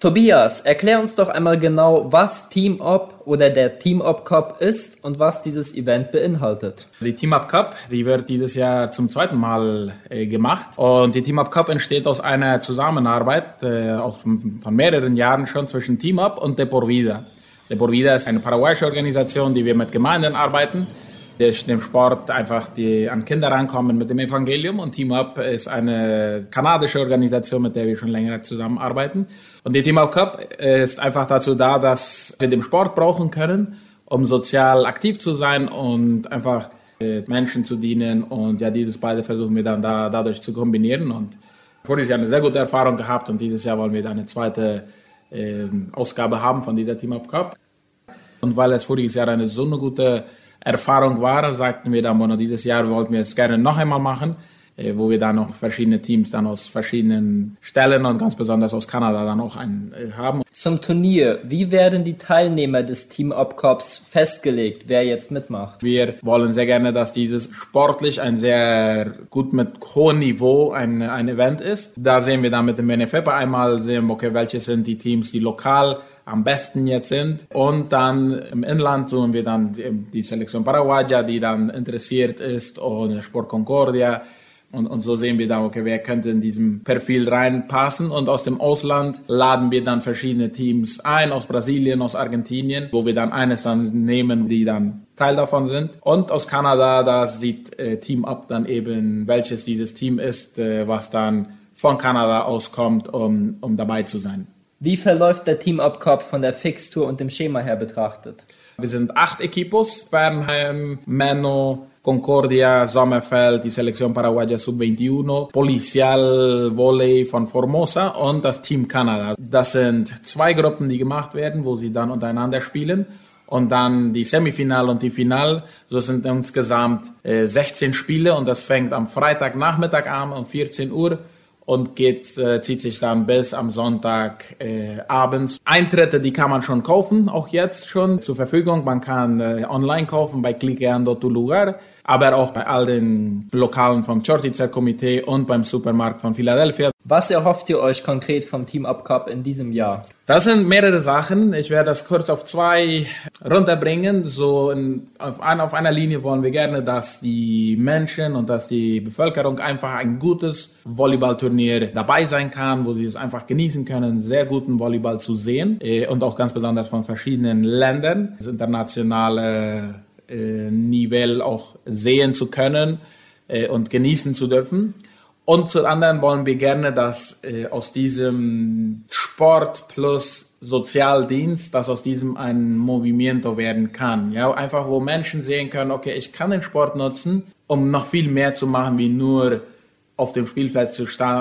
Tobias, erklär uns doch einmal genau, was Team Up oder der Team Up Cup ist und was dieses Event beinhaltet. Die Team Up Cup, die wird dieses Jahr zum zweiten Mal gemacht. Und die Team Up Cup entsteht aus einer Zusammenarbeit von mehreren Jahren schon zwischen Team Up und De Por Vida. De Por Vida ist eine paraguayische Organisation, die wir mit Gemeinden arbeiten, die dem Sport einfach an Kinder rankommen mit dem Evangelium. Und Team Up ist eine kanadische Organisation, mit der wir schon länger zusammenarbeiten. Und die Team Up Cup ist einfach dazu da, dass wir den Sport brauchen können, um sozial aktiv zu sein und einfach Menschen zu dienen. Und ja, dieses beide versuchen wir dann dadurch zu kombinieren. Und voriges Jahr eine sehr gute Erfahrung gehabt und dieses Jahr wollen wir dann eine zweite Ausgabe haben von dieser Team Up Cup. Und weil es voriges Jahr eine so eine gute Erfahrung war, sagten wir dann, bueno, dieses Jahr wollten wir es gerne noch einmal machen, wo wir dann noch verschiedene Teams dann aus verschiedenen Stellen und ganz besonders aus Kanada dann auch haben. Zum Turnier, wie werden die Teilnehmer des Team Up Cups festgelegt, wer jetzt mitmacht? Wir wollen sehr gerne, dass dieses sportlich ein sehr gut mit hohem Niveau ein Event ist. Da sehen wir dann mit dem NFF einmal, okay, welche sind die Teams, die lokal am besten jetzt sind. Und dann im Inland suchen wir dann die Selección Paraguaya, die dann interessiert ist, und Sport Concordia. Und so sehen wir dann, okay, wer könnte in diesem Profil reinpassen. Und aus dem Ausland laden wir dann verschiedene Teams ein, aus Brasilien, aus Argentinien, wo wir dann eines dann nehmen, die dann Teil davon sind. Und aus Kanada, da sieht Team Up dann eben, welches dieses Team ist, was dann von Kanada auskommt, um dabei zu sein. Wie verläuft der Team Up Cup von der Fixtur und dem Schema her betrachtet? Wir sind 8 Equipos, Bernheim, Menno, Concordia, Sommerfeld, die Selección Paraguaya Sub-21, Policial Volley von Formosa und das Team Kanada. Das sind 2 Gruppen, die gemacht werden, wo sie dann untereinander spielen. Und dann die Semifinal und die Final, so sind insgesamt 16 Spiele und das fängt am Freitagnachmittag an um 14 Uhr. Und zieht sich dann bis am Sonntag abends. Eintritte, die kann man schon kaufen, auch jetzt schon zur Verfügung. Man kann online kaufen bei Cliqueando tu Lugar, aber auch bei all den Lokalen vom Chortitzer-Komitee und beim Supermarkt von Philadelphia. Was erhofft ihr euch konkret vom Team Up Cup in diesem Jahr? Das sind mehrere Sachen. Ich werde das kurz auf 2 runterbringen. Auf einer Linie wollen wir gerne, dass die Menschen und dass die Bevölkerung einfach ein gutes Volleyballturnier dabei sein kann, wo sie es einfach genießen können, sehr guten Volleyball zu sehen und auch ganz besonders von verschiedenen Ländern, das internationale Niveau auch sehen zu können und genießen zu dürfen. Und zum anderen wollen wir gerne, dass aus diesem Sport plus Sozialdienst, dass aus diesem ein Movimiento werden kann. Ja, einfach wo Menschen sehen können, okay, ich kann den Sport nutzen, um noch viel mehr zu machen, wie nur auf dem Spielplatz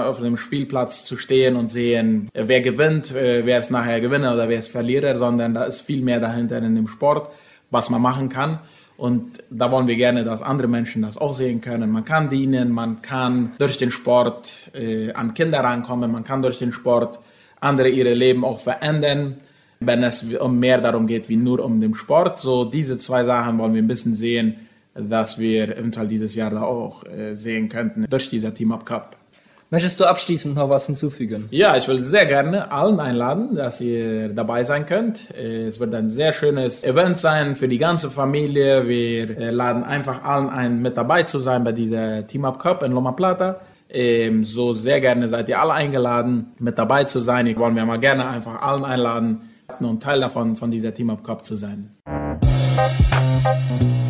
zu stehen und sehen, wer gewinnt, wer ist nachher Gewinner oder wer ist Verlierer, sondern da ist viel mehr dahinter in dem Sport, was man machen kann. Und da wollen wir gerne, dass andere Menschen das auch sehen können. Man kann dienen, man kann durch den Sport an Kinder rankommen, man kann durch den Sport andere ihre Leben auch verändern, wenn es um mehr darum geht, wie nur um den Sport. So diese 2 Sachen wollen wir ein bisschen sehen, dass wir eventuell dieses Jahr da auch sehen könnten durch dieser Team Up Cup. Möchtest du abschließend noch was hinzufügen? Ja, ich will sehr gerne allen einladen, dass ihr dabei sein könnt. Es wird ein sehr schönes Event sein für die ganze Familie. Wir laden einfach allen ein, mit dabei zu sein bei dieser Team Up Cup in Loma Plata. So sehr gerne seid ihr alle eingeladen, mit dabei zu sein. Ich wollen wir mal gerne einfach allen einladen, um Teil davon von dieser Team Up Cup zu sein.